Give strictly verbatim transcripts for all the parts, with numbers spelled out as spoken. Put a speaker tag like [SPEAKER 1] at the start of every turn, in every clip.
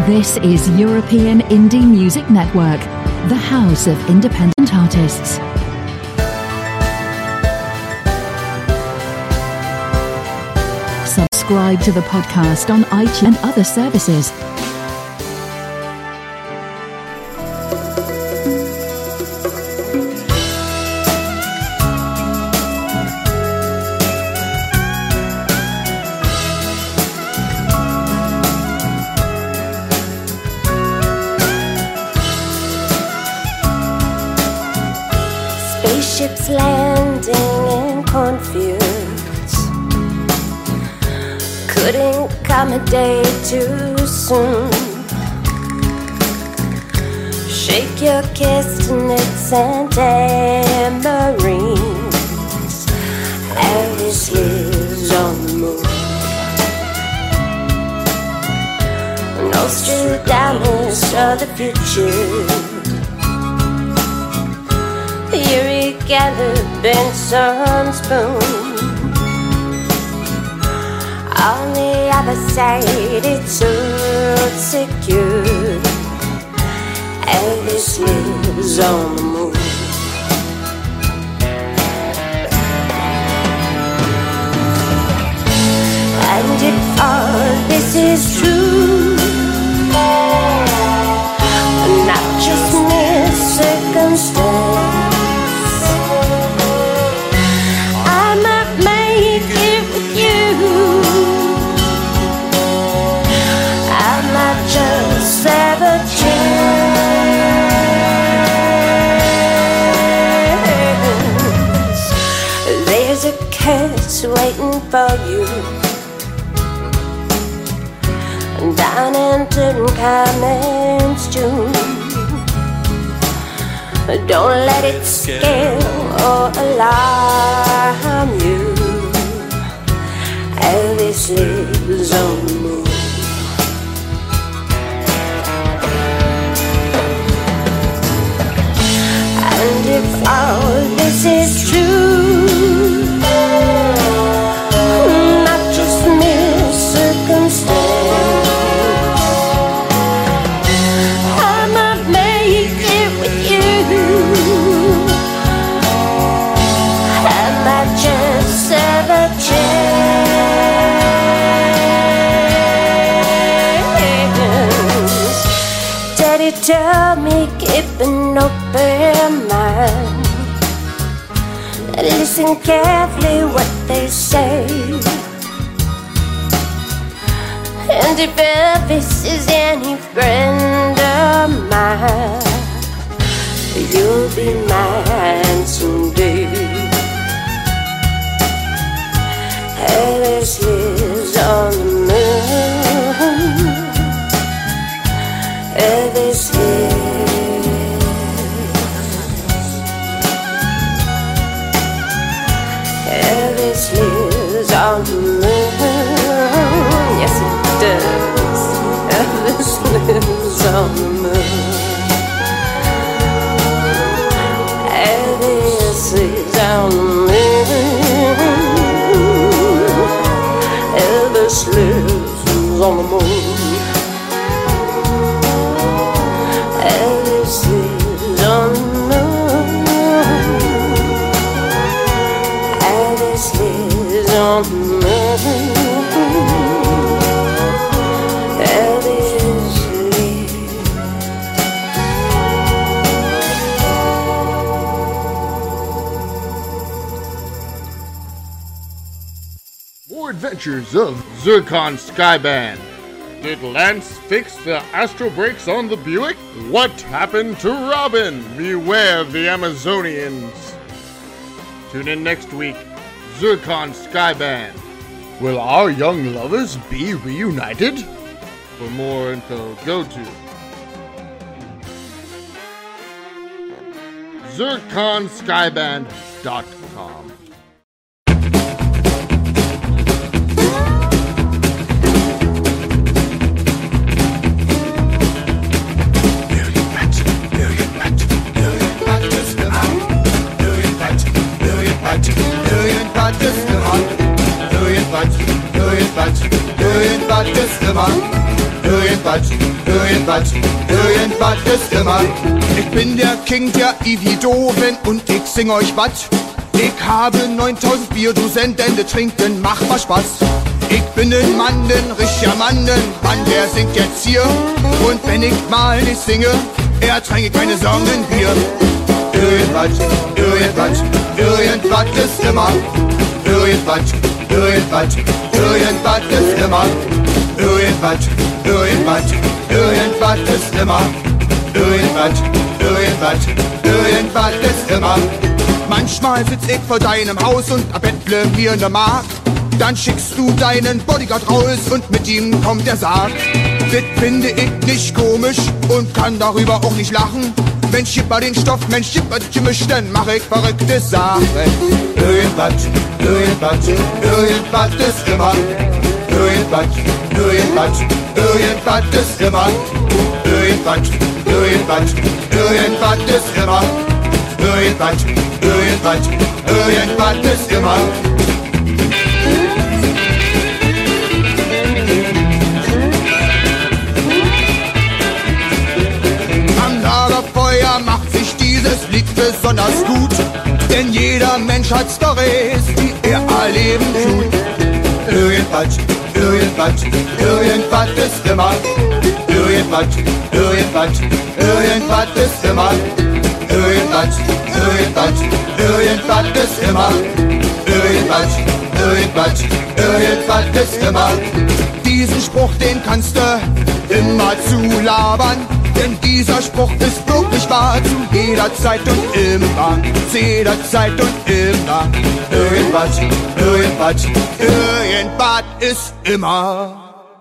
[SPEAKER 1] This is European Indie Music Network, the house of independent artists. Subscribe to the podcast on iTunes and other services.
[SPEAKER 2] Spaceships landing in cornfields couldn't come a day too soon. Shake your castanets and tamarines. Alice lives on the moon. Nostradamus saw the future. Yuri Gallop and some spoon. On the other side it's all secure. Elvis lives on the moon. And if all this is true, not just mere circumstance, just have a chance. There's a curse waiting for you down in Tutankhamun's tomb. Don't let it scare or alarm you. Elvis lives on the moon. And if all this is true, not just mere circumstance, I might make it with you. I might just have a chance. Daddy told me keep an open mind. Listen carefully what they say. And if Elvis is any friend of mine, you'll be mine someday. Elvis lives on the moon. Elvis lives. Elvis lives on the moon. Yes, it does. Elvis lives on the moon. Elvis lives on the moon. Elvis lives on the moon. Elvis lives on the moon. Elvis lives on the moon. Elvis lives.
[SPEAKER 3] More adventures of Zircon Skyband. Did Lance fix the astro brakes on the Buick? What happened to Robin? Beware the Amazonians. Tune in next week. Zircon Skyband. Will our young lovers be reunited? For more info, go to zircon skyband dot com.
[SPEAKER 4] Irgendwas, irgendwas, irgendwas ist immer. irgendwas, irgendwas, irgendwas ist immer. Ich bin der King der Evidoven und ich sing euch was. Ich habe neuntausend Bierdosen, denn de trinken macht mal Spaß. Ich bin ein Mann, ein richtiger Mann, ein Mann, der singt jetzt hier. Und wenn ich mal nicht singe, ertränke ich meine Sorgen in Bier. Irgendwas, irgendwas, irgendwas ist immer. Irgendwas, irgendwas, irgendwas ist immer. Irgendwas, irgendwas, irgendwas ist immer. Irgendwas, irgendwas, irgendwas ist immer. Manchmal sitz ich vor deinem Haus und erbettle mir ne Mark. Dann schickst du deinen Bodyguard raus und mit ihm kommt der Sarg. Das finde ich nicht komisch und kann darüber auch nicht lachen. Wenn Schipper den Stoff, Mensch, Schipper gemischt, dann mach ich verrückte Sachen. Irgendwas, irgendwas, irgendwas ist immer. Irgendwas, irgendwas, irgendwas ist immer. Irgendwas, irgendwas, irgendwas ist immer. Irgendwas, irgendwas, irgendwas ist immer. Am Lagerfeuer macht sich dieses Lied besonders gut, denn jeder Mensch hat Storys, die er erleben tut. Irgendwas, irgendwas, irgendwas ist immer. Irgendwas, irgendwas, irgendwas ist immer. Irgendwas, irgendwas, irgendwas ist immer. Irgendwas, irgendwas, irgendwas ist immer. Diesen Spruch, den kannst du immer zulabern, denn dieser Spruch ist wirklich wahr, zu jeder Zeit und immer, zu jeder Zeit und immer. Irgendwas, irgendwas, irgendwas ist immer.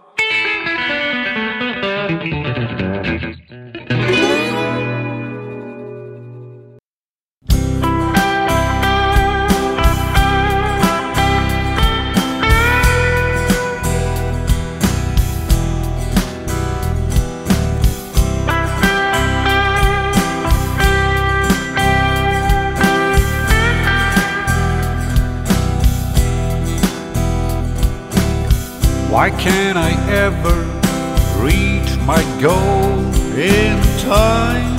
[SPEAKER 5] Why can't I ever reach my goal in time?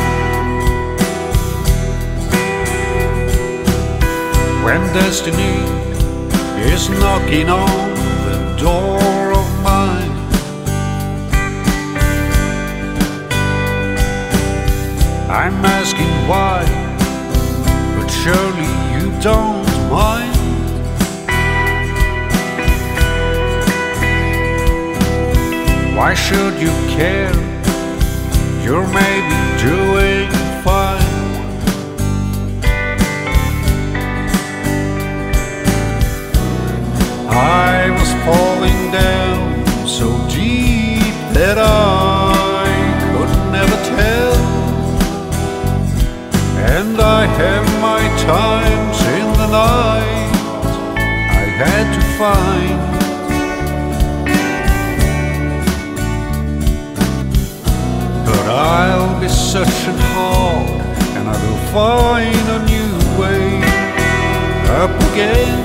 [SPEAKER 5] When destiny is knocking on the door of mine, I'm asking why, but surely you don't mind. Why should you care? You're maybe doing fine. I was falling down so deep that I could never tell, and I have my times in the night I had to find. But I'll be searching hard, and I will find a new way up again.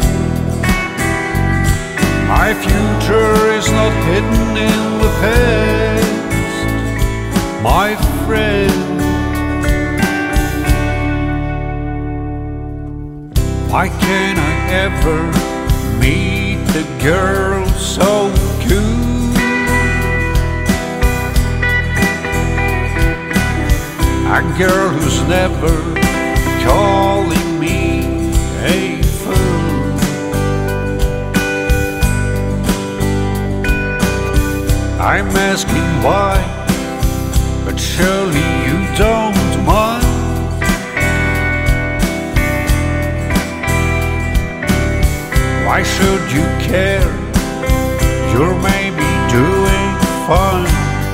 [SPEAKER 5] My future is not hidden in the past, my friend. Why can't I ever meet the girl so cool? A girl who's never calling me a fool. I'm asking why, but surely you don't mind. Why should you care? You're maybe doing fine.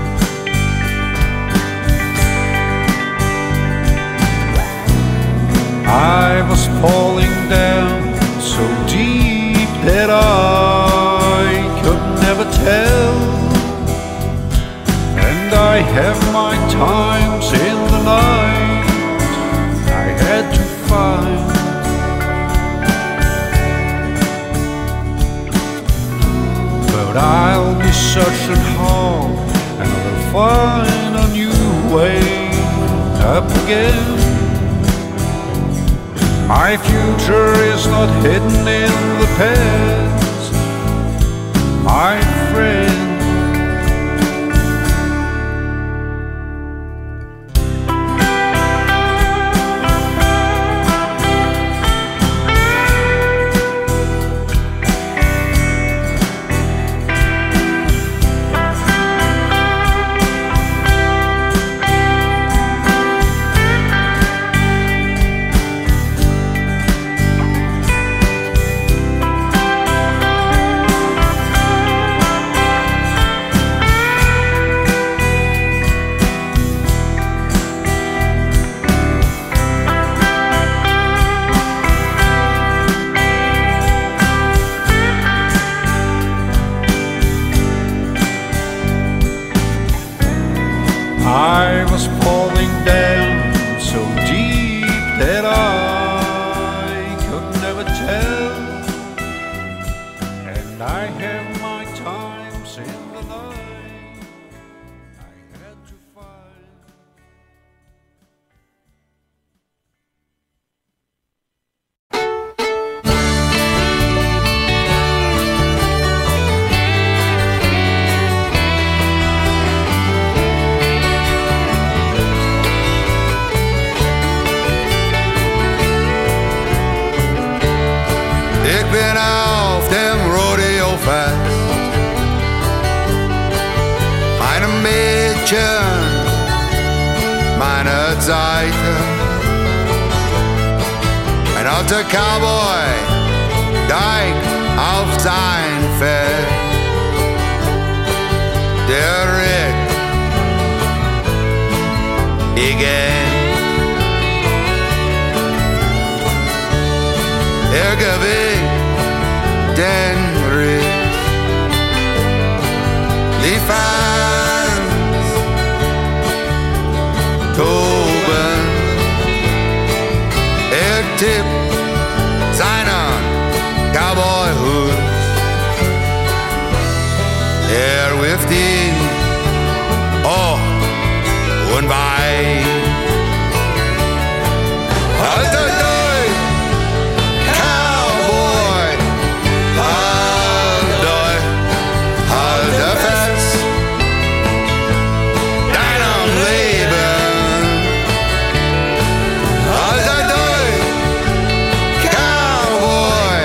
[SPEAKER 5] I was falling down so deep that I could never tell, and I have my times in the night I had to find. But I'll be searching hard, find a new way up again. My future is not hidden in the past, my friend. I was falling down so deep that I could never tell, and I have my times in the night I had to find.
[SPEAKER 4] Ich bin auf dem Rodeo fest, einem Mädchen meiner Seite. Ein alter Cowboy steigt auf sein Pferd. Der Rick again. Er gewinnt den Ritt. Die Fans toben. Er tippt seinen Cowboy-Hut. Er wirft ihn hoch und weit. Alter Deutsch, Cowboy, halt euch, halt er fest, deinem Leben. Alter Deutsch, Cowboy,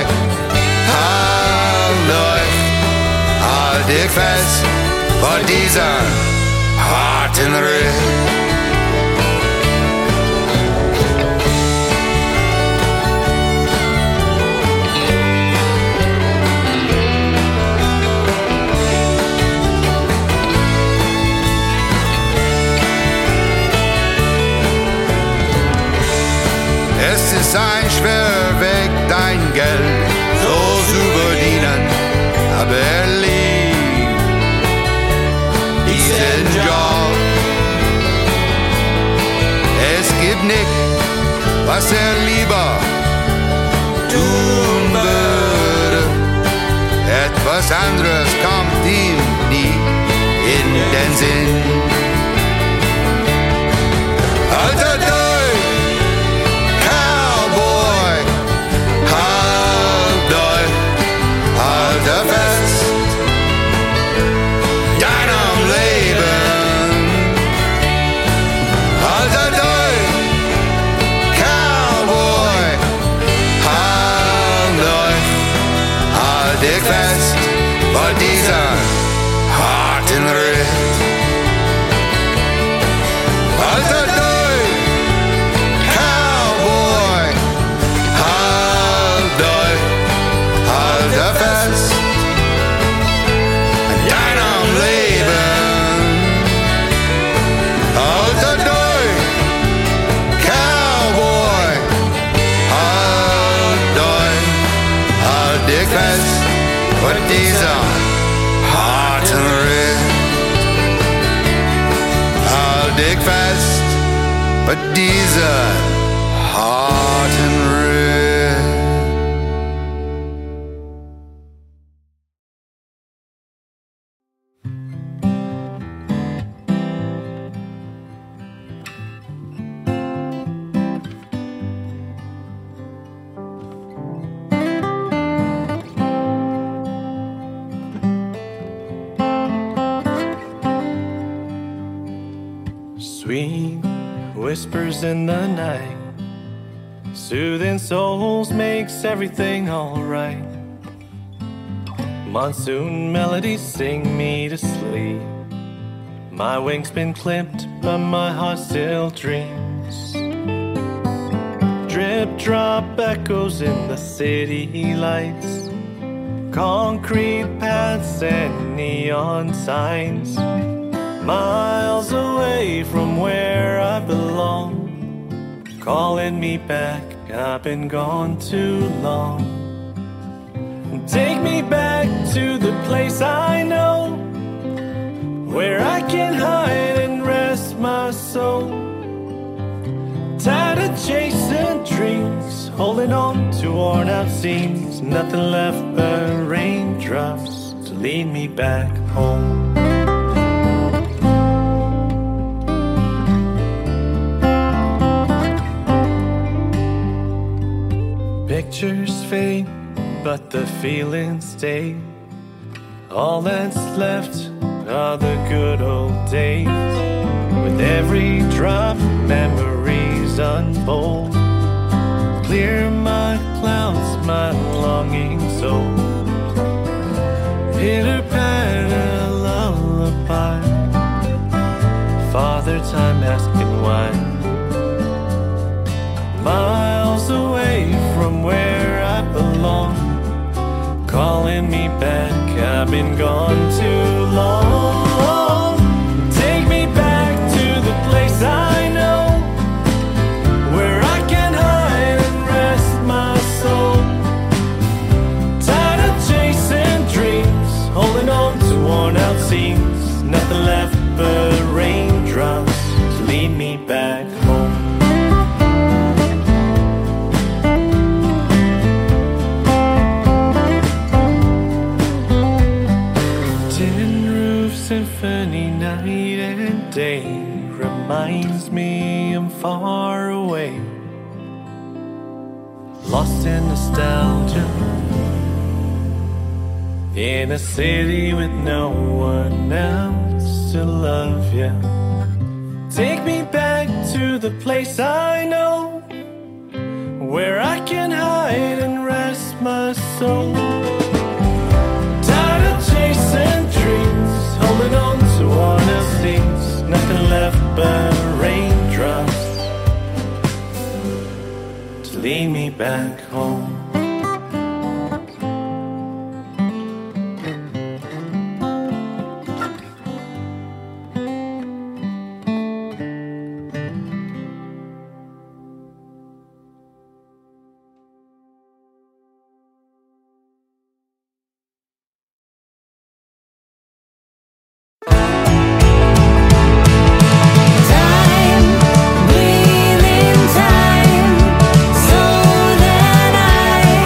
[SPEAKER 4] halt euch, halt dich fest vor dieser harten Ritt. Es ist ein schwerer Weg, dein Geld so zu verdienen, aber er liebt diesen Job. Es gibt nichts, was er lieber tun würde. Etwas anderes kommt ihm nie in den Sinn. Alter Deutsch, Cowboy, halt euch, halt er fest, deinem Leben. Alter Deutsch, Cowboy, halt euch, halt dich fest vor dieser harten Ritt. Alter Deutsch, Cowboy, halt euch, halt er fest, in deinem Leben. Alter Deutsch, Cowboy, halt euch, halt dich fest vor dieser harten Ritt. Halt dich fest vor dieser harten Ritt.
[SPEAKER 6] whispers in the night. Soothing souls makes everything alright. Monsoon melodies sing me to sleep. My wings been clipped, but my heart still dreams. Drip drop echoes in the city lights, concrete paths and neon signs. Miles away from where I belong, calling me back, I've been gone too long. Take me back to the place I know, where I can hide and rest my soul. Tired of chasing dreams, holding on to worn out seams. Nothing left but raindrops to lead me back home. Pictures fade, but the feelings stay. All that's left are the good old days. With every drop, memories unfold. Clear my clouds, my longing soul. Pitter patter lullaby. Father time asking why. Miles away from where I belong, calling me back, I've been gone too long. Take me back to the place I know, where I can hide and rest my soul. Tired of chasing dreams, holding on to worn out seams. Nothing left but raindrops to lead me back home. Symphony night and day reminds me I'm far away, lost in nostalgia, in a city with no one else to love ya. Take me back to the place I know, where I can hide and rest my soul. Tired of chasing dreams, holding on to worn out seams. Nothing left but raindrops to lead me back home.
[SPEAKER 7] Time, breathing time, so that I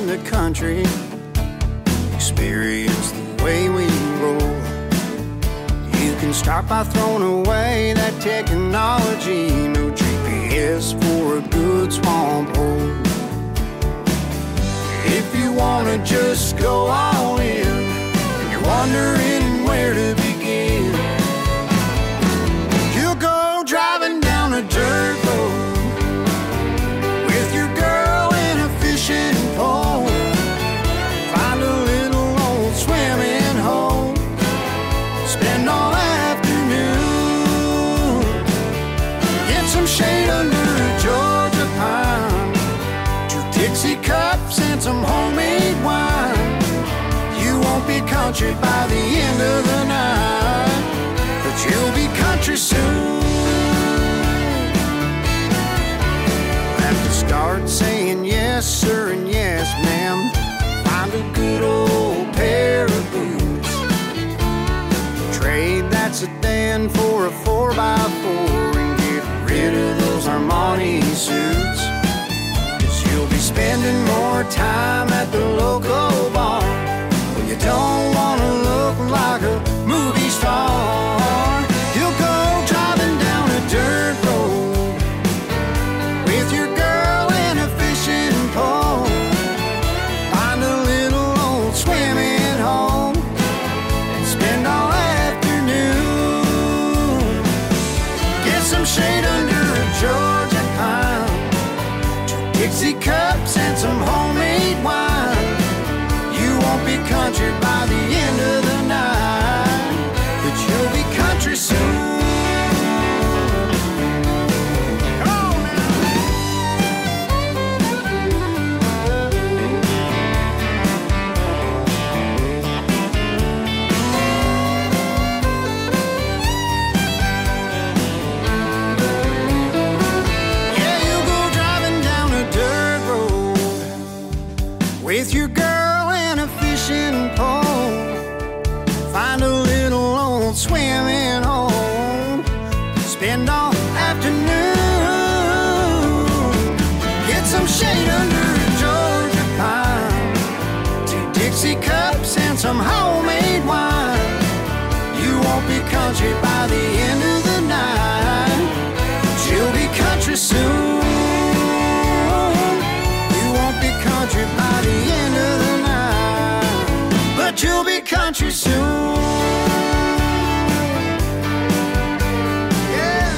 [SPEAKER 7] the country, experience the way we roll. You can start by throwing away that technology. No G P S for a good swamp hole. If you wanna just go all in and you're wondering where to begin, you'll go driving down a dirt road with your girl in a fishing pole. Find a little old swimming hole, spend all afternoon, get some shade under a Georgia pine, two Dixie cups and some homemade wine. You won't be country by the end of the night, but you'll be country soon. Have to start saying yes sir and yes ma'am. Find a good old pair of boots, trade that sedan for a four by four, and get rid of those Armani suits. Cause you'll be spending more time at the local bar, when you don't wanna look like a movie star. You'll go driving down a dirt road with your girl in a fishing pole. Find a little old swimming hole and spend all afternoon. Get some shade under a Georgia pine, two Dixie cups and some homemade wine. You won't be country by the end of the night, but you'll be country soon. With your girl in a fishing pole, find a little old swimming hole, spend all afternoon, get some shade under a Georgia pine, two Dixie cups and some homemade wine. You won't be country by the end of the night, but you'll be country soon. Country by the end of the night, but you'll be country soon. Yeah.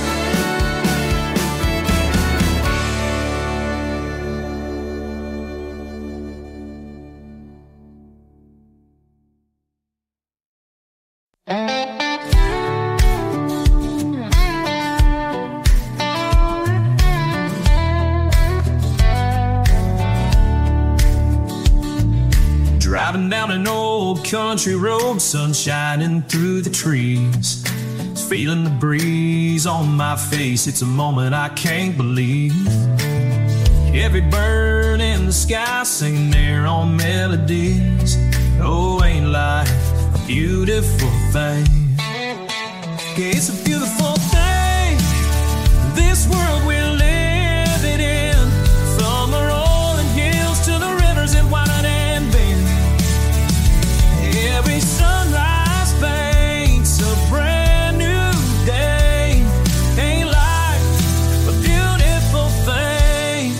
[SPEAKER 8] Driving down an old country road, sun shining through the trees, feeling the breeze on my face. It's a moment I can't believe. Every bird in the sky singing their own melodies. Oh, ain't life a beautiful thing? Yeah, it's a beautiful thing, this world we're living in. From the rolling hills to the rivers that wind and bend, every sunrise paints a brand new day. Ain't life a beautiful thing?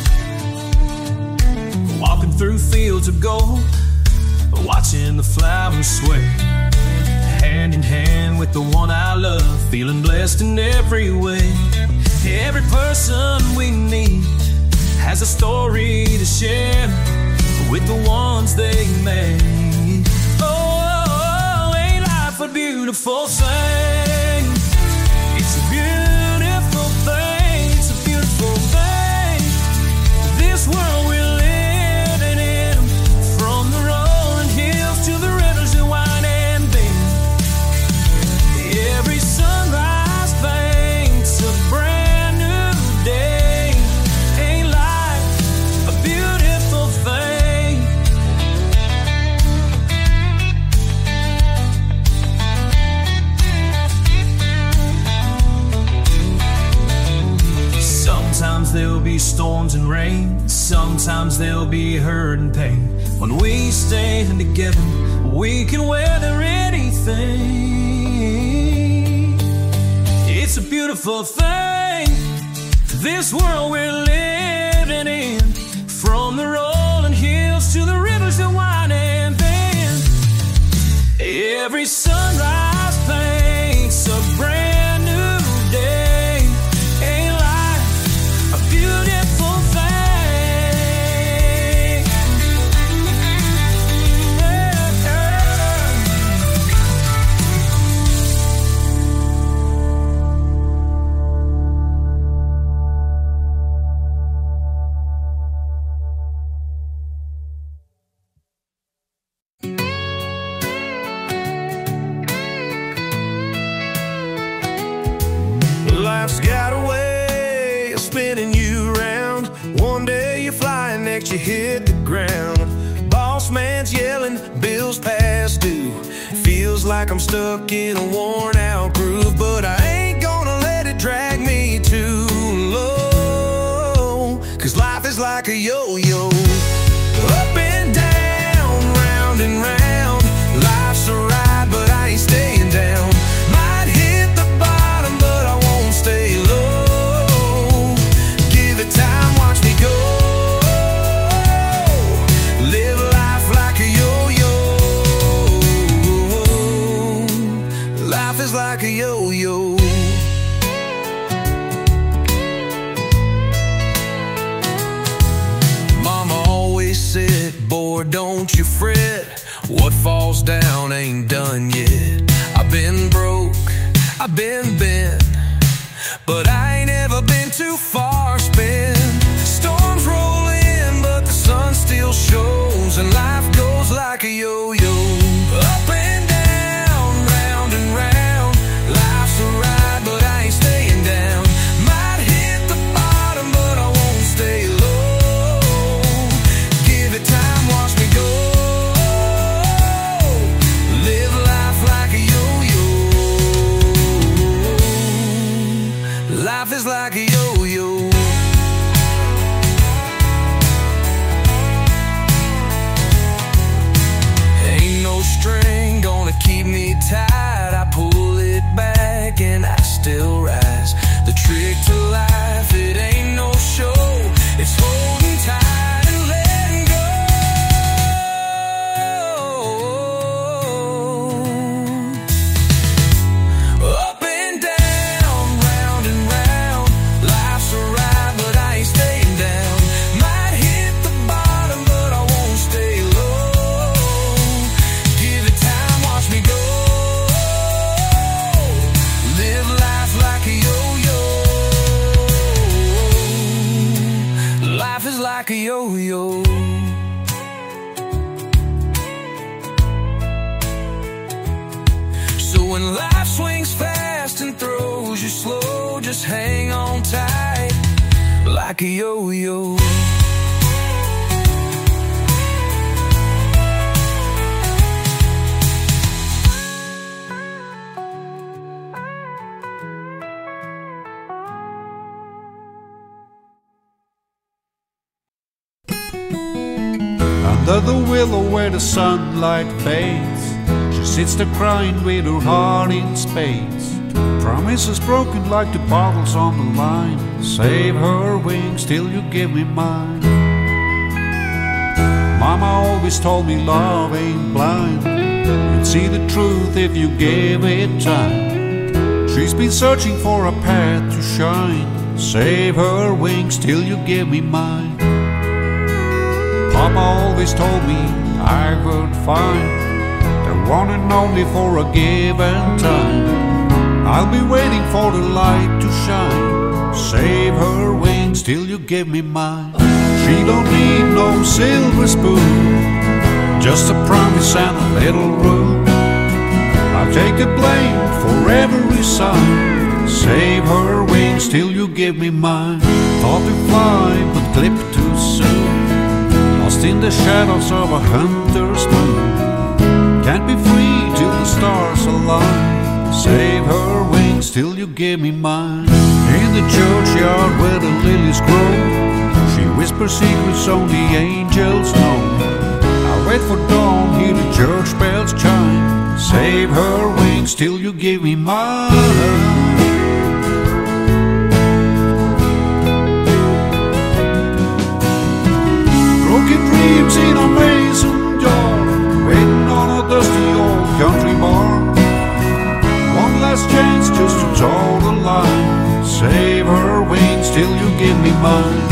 [SPEAKER 8] Walking through fields of gold, watching the flowers sway, hand in hand with the one I love, feeling blessed in every way. Every person we meet has a story to share with the ones they made. Oh, ain't life a beautiful thing? It's a beautiful thing, it's a beautiful thing. This world we're living in, from the rolling hills to the rivers that wind and bend, every sunrise paints a brand new day. Ain't life a beautiful thing? Sometimes there'll be storms and rain, sometimes there'll be hurt and pain, When we stand together, we can weather anything. It's a beautiful thing, this world we're living in. From the rolling hills to the rivers that wind and bend, every sunrise paints a brand new day. Ain't life a beautiful thing?
[SPEAKER 6] Life's got a way of spinning you around. One day you're flying, next you hit the ground. Boss man's yelling, bills past due. Feels like I'm stuck in a worn out groove, but I ain't gonna let it drag me too low. Cause life is like a yo-yo, up and down, round and round. Life's a ride, but I ain't staying down. Might hit the bottom, but I won't stay low. Give it time, watch me go. Live life like a yo-yo. Life is like a yo-yo. Mama always said, boy, don't you fret. What falls down ain't done yet. I've been broke, I've been bent, but I ain't ever been too far spent. Storms roll in, but the sun still shows, and life goes like a yo-yo, up and down, round and round. Life's a ride, but I ain't staying down. Might hit the bottom, but I won't stay low. Give it time, watch me go. Live life like a yo-yo. Life is like a yo-yo. Ain't no string gonna keep me tight. I pull it back and I still rise. The trick to life, it ain't no show. It's holding tight and letting go. Up and down, round and round. Life's a ride, but I ain't staying down. Might hit the bottom, but I won't stay low. Give it time, watch me go. Live life like a yo-yo. Life is like a yo-yo. So when life swings fast and throws you slow, just hang on tight like a yo-yo.
[SPEAKER 5] Under the willow where the sunlight fades, she sits there crying with her heart in spades. Promises broken like the bottles on the line. Save her wings till you give me mine. Mama always told me love ain't blind. You'd see the truth if you gave it time. She's been searching for a path to shine. Save her wings till you give me mine. Papa always told me I would find the one and only for a given time. I'll be waiting for the light to shine. Save her wings till you give me mine. She don't need no silver spoon, just a promise and a little room. I'll take the blame for every sign. Save her wings till you give me mine. Thought to fly but clipped too soon, lost in the shadows of a hunter's moon. Can't be free till the stars align. Save her wings till you give me mine. In the churchyard where the lilies grow, she whispers secrets only angels know. I wait for dawn, hear the church bells chime. Save her wings till you give me mine. Broken dreams in a mason jar, waiting on a dusty old country bar. One last chance just to toe the line. Save her wings till you give me mine.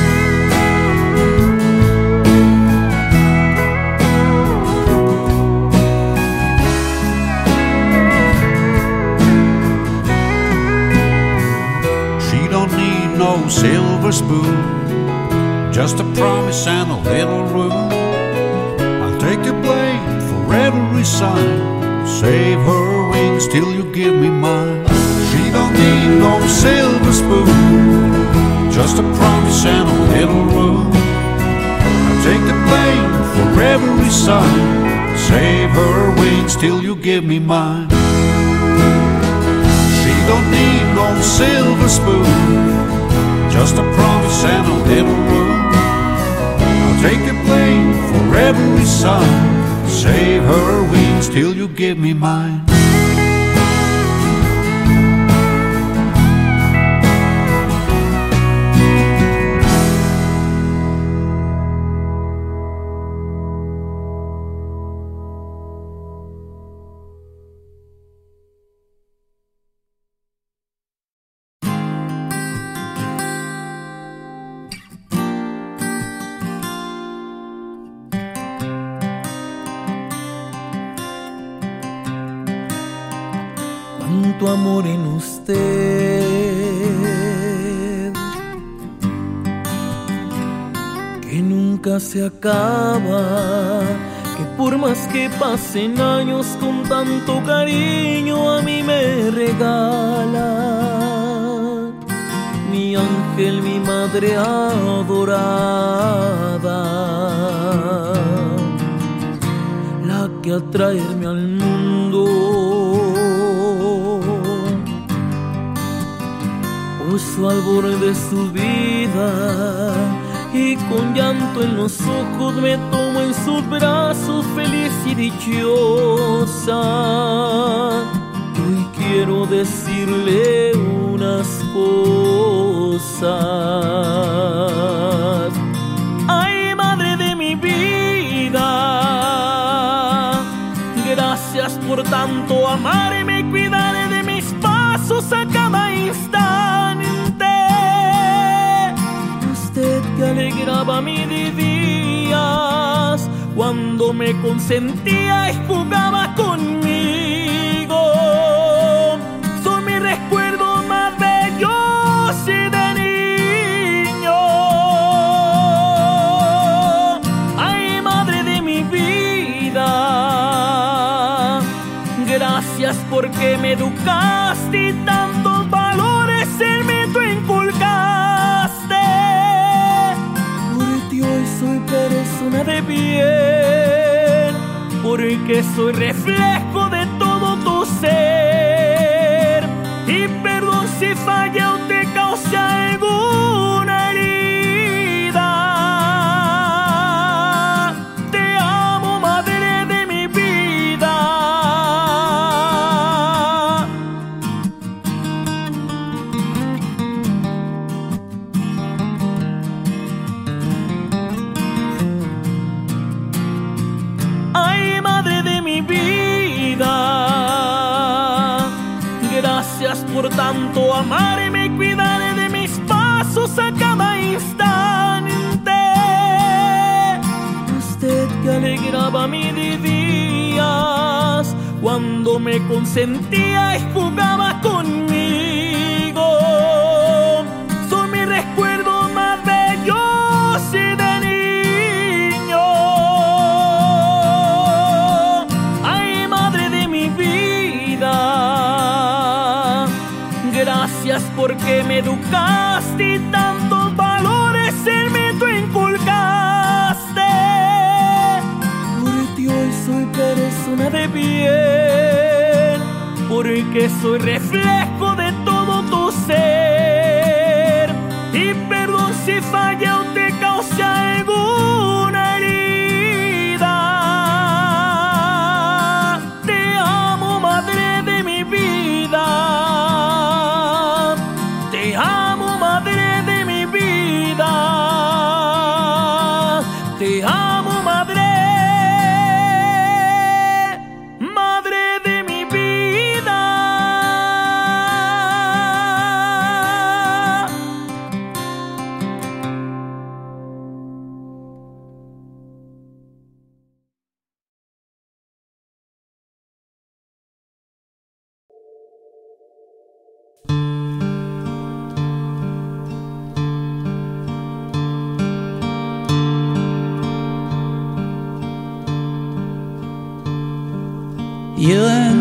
[SPEAKER 5] She don't need no silver spoon, just a promise and a little room. I'll take the blame for every sign. Save her wings till you give me mine. She don't need no silver spoon, just a promise and a little room. I'll take the blame for every sign. Save her wings till you give me mine. She don't need no silver spoon, just a promise and a little room. I'll take the blame for every sign. Save her wings till you give me mine.
[SPEAKER 9] Tanto amor en usted que nunca se acaba, que por más que pasen años con tanto cariño a mí me regala. Mi ángel, mi madre adorada, la que al traerme al mundo puso al borde de su vida y con llanto en los ojos me tomó en sus brazos feliz y dichosa. Hoy quiero decirle unas cosas. Ay, madre de mi vida, gracias por tanto amarme y cuidar de mis pasos a cada instante. Usted que alegraba mis días cuando me consentía y jugaba conmigo. Son mis recuerdos más bellos y de niño. Ay, madre de mi vida, gracias porque me educaste y tantos valores en mí tú inculcaste. Por ti hoy soy persona de bien, porque soy reflejo de todo tu ser. Y perdón si fallé o te causé alguna herida. Te amo, madre de mi vida. Ay, madre de mi vida, gracias por tanto amarme y cuidar de mis pasos a cada instante. Usted que alegraba mis días cuando me consentía y jugaba conmigo. Son mis recuerdos más bellos y de niño. Ay, madre de mi vida, gracias porque me educaste y tantos valores en mí tú inculcaste. Por ti hoy soy persona de bien, porque soy reflejo de todo tu ser. Y perdón si fallé o te causé alguna herida.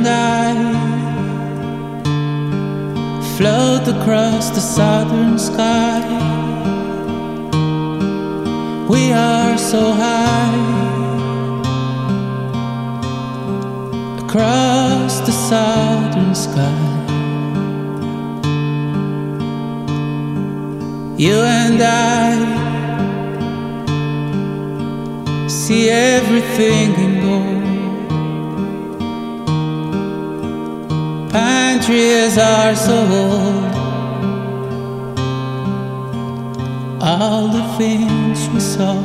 [SPEAKER 10] and I float across the southern sky. We are so high across the southern sky. You and I see everything in gold. Pine trees are so old. All the things we saw.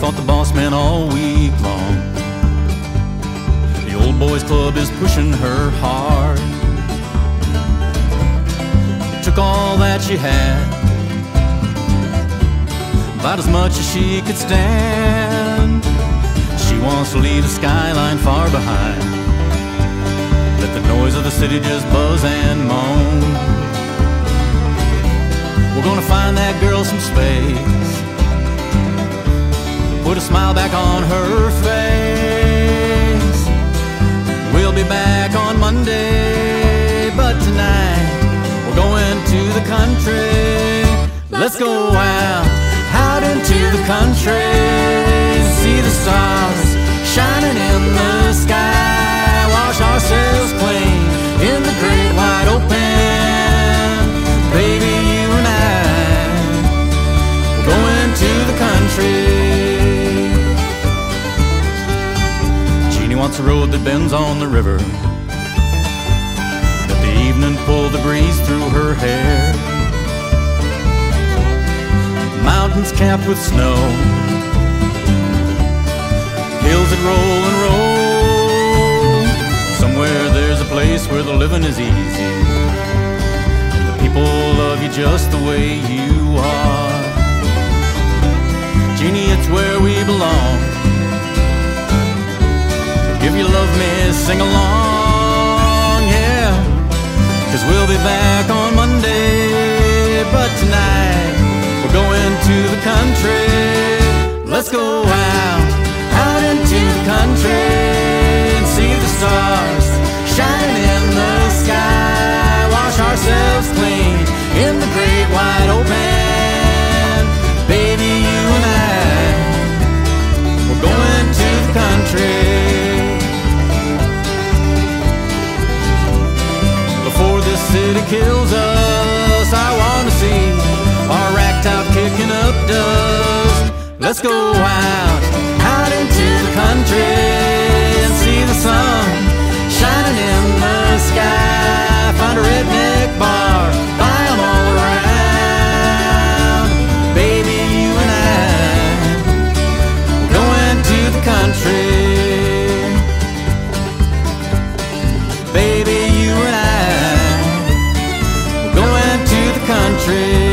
[SPEAKER 10] fought the boss man all week long. The old boys club is pushing her hard. It took all that she had, about as much as she could stand. She wants to leave the skyline far behind, let the noise of the city just buzz and moan. We're gonna find that girl some space, put a smile back on her face. We'll be back on Monday, but tonight we're going to the country. Let's go out, out into the country, see the stars shining in the sky, wash ourselves clean in the great wide open. Baby, you and I, we're going to the country. Jeannie wants a road that bends on the river, let the evening pull the breeze through her hair. Mountains capped with snow, hills that roll and roll. Somewhere there's a place where the living is easy, and the people love you just the way you are. Jeannie, it's where we belong. If you love me, sing along, yeah. Cause we'll be back on Monday, but tonight we're going to the country. Let's go out, out into the country, and see the stars shining in the sky, wash ourselves clean in the great wide open. Baby, you and I, we're going to the country. Before this city kills us, I want to see our ragtop kicking up dust. Let's go out, out into the country, and see the sun shining in the sky. Find a redneck bar, buy 'em all around. Baby, you and I, we're going to the country. Baby, you and I, we're going to the country.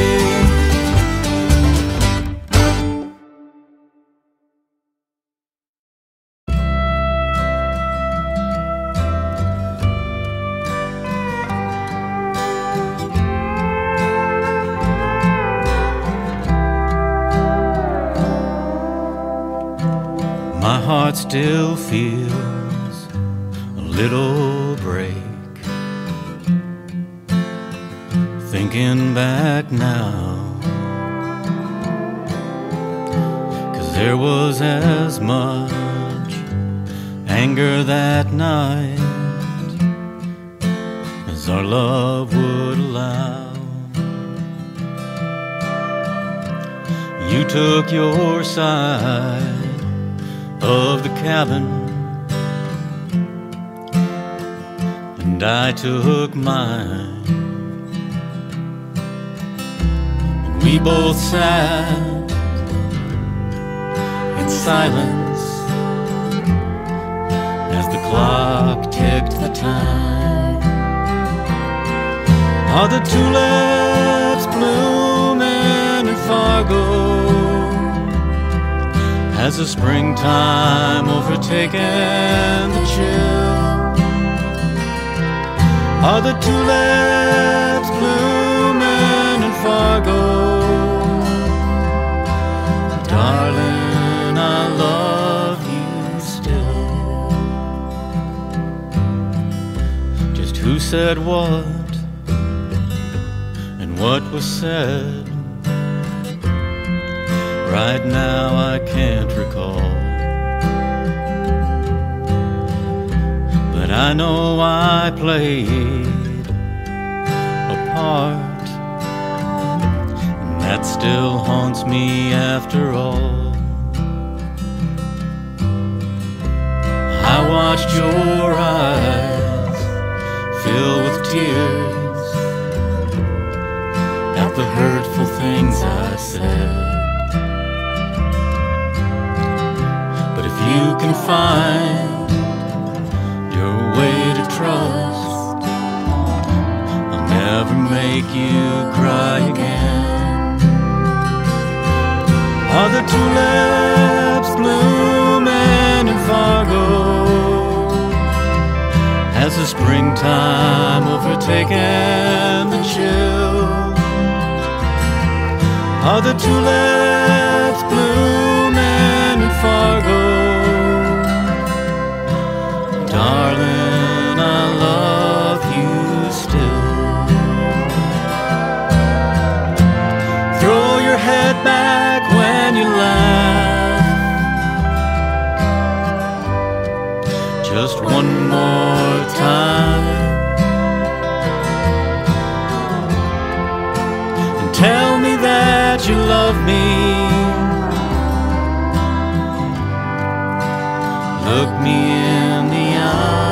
[SPEAKER 10] My heart still feels a little break, thinking back now, 'cause there was as much anger that night as our love would allow. You took your side of the cabin, and I took mine, and we both sat in silence as the clock ticked the time. Are the tulips blooming in Fargo? Has the springtime overtaken the chill? Are the tulips blooming in Fargo? Darling, I love you still. Just who said what, and what was said? Right now I can't recall, but I know I played a part, and that still haunts me after all. I watched your eyes fill with tears at the hurtful things I said. make you cry again. Are the tulips blooming in Fargo? Has the springtime overtaken the chill? Are the tulips blooming in Fargo? Darling, I love you still. Throw your head back when you laugh. Just one more time. And tell me that you love me. Look me in the eye.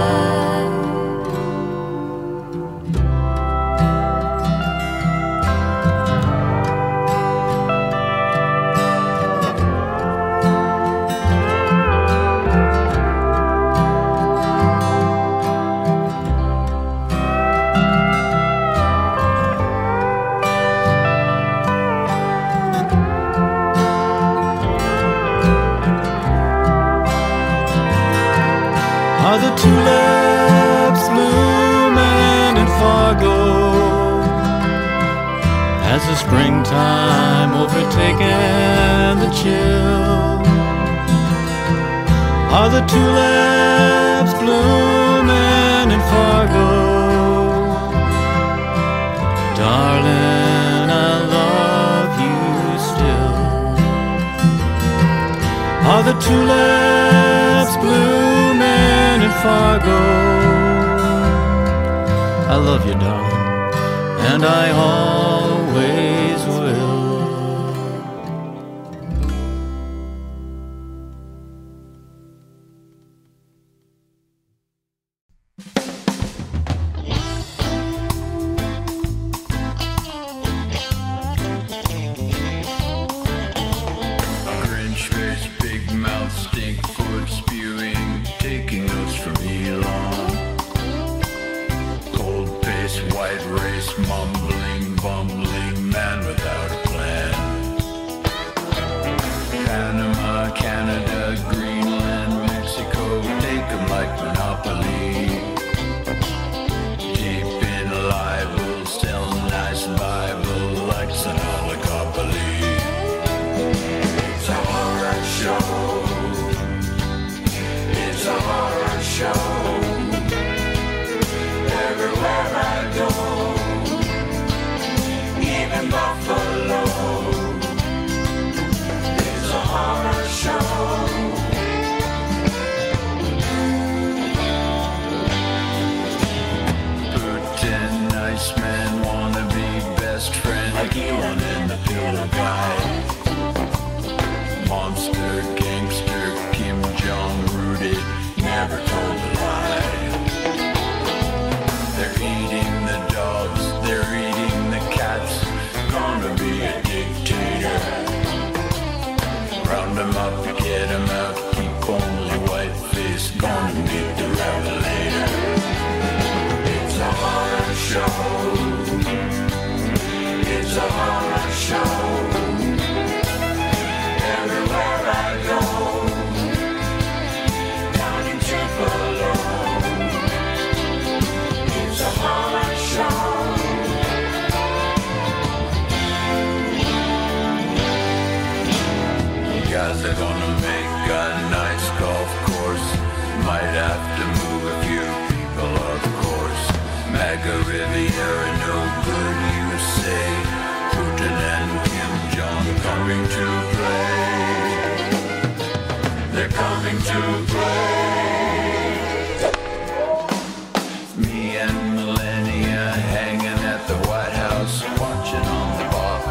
[SPEAKER 10] Are the tulips blooming in Fargo? Has the springtime overtaken the chill? Are the tulips blooming in Fargo? Darling, I love you still. Are the tulips blooming in Fargo? I love you, darling, and I always will.
[SPEAKER 11] Grinch face, big mouth, stink foot, spewing, taking notes from Elon. Cold face, white race, mumbling, bumbling, man without a plan. Panama, Canada, Greenland, Mexico, take 'em like Monopoly. Deep in libel, sell nice Bible like an oligopoly. It's a horror show. It's a horror show. Everywhere I go, even Buffalo. It's a horror show. Putin, Iceman, wanna be best friend like Elon and the Pillow Guy. Monster, gangster, Kim Jong rooted, never told a lie. They're eating the dogs, they're eating the cats, gonna be a dictator. Round 'em up, get 'em out, keep only white face, gonna meet the revelator. It's a horror show. It's a horror show. Everywhere I go, down in Tupelo. It's a horror show. Guys are gonna make a nice golf course. Might have to move a few people, of course. MAGA Riviera, no good, you say. Putin and Kim Jong coming to play. They're coming to play. Me and Melania hanging at the White House, watching on the box.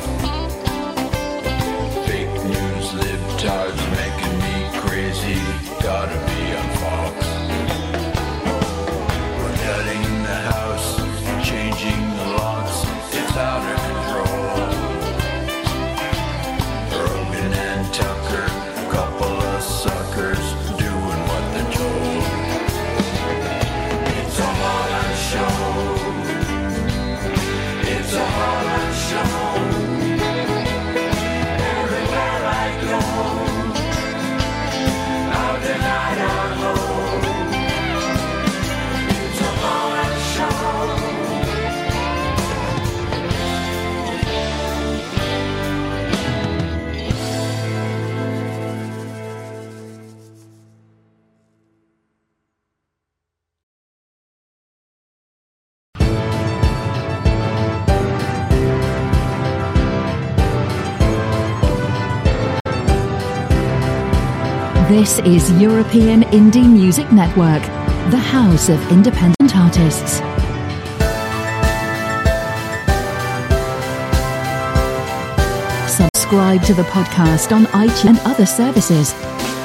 [SPEAKER 11] Fake news, libtards making me crazy. Gotta be on Fox. We're gutting the house, changing the locks. It's out of control. Rogan and Tucker, couple of suckers doing
[SPEAKER 1] This is European Indie Music Network, the house of independent artists. Subscribe to the podcast on iTunes and other services.